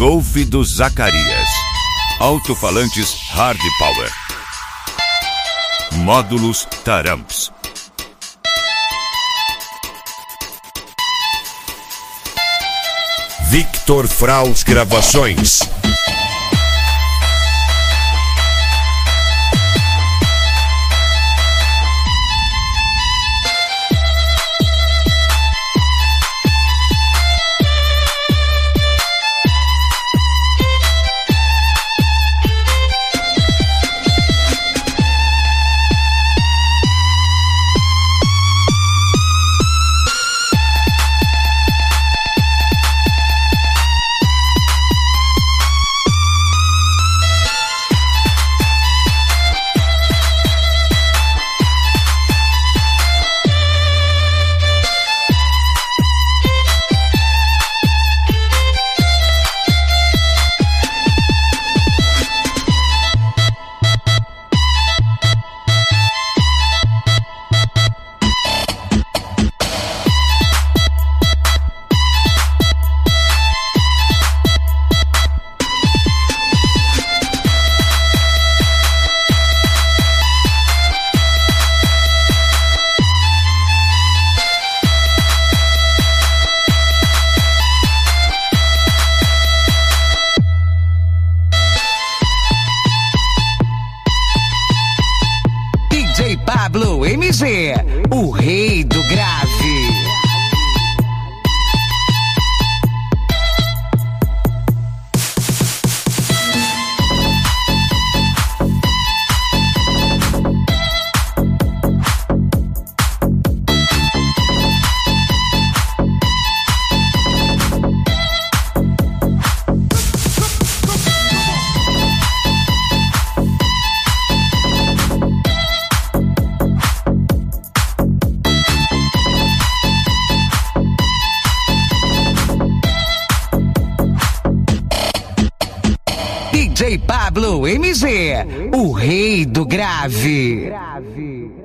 Golf do Zacarias. Alto-falantes Hard Power. Módulos Taramps. Victor Fraus Gravações. DJ Pablo MG, o rei do grave. DJ Pablo MG, o rei do grave.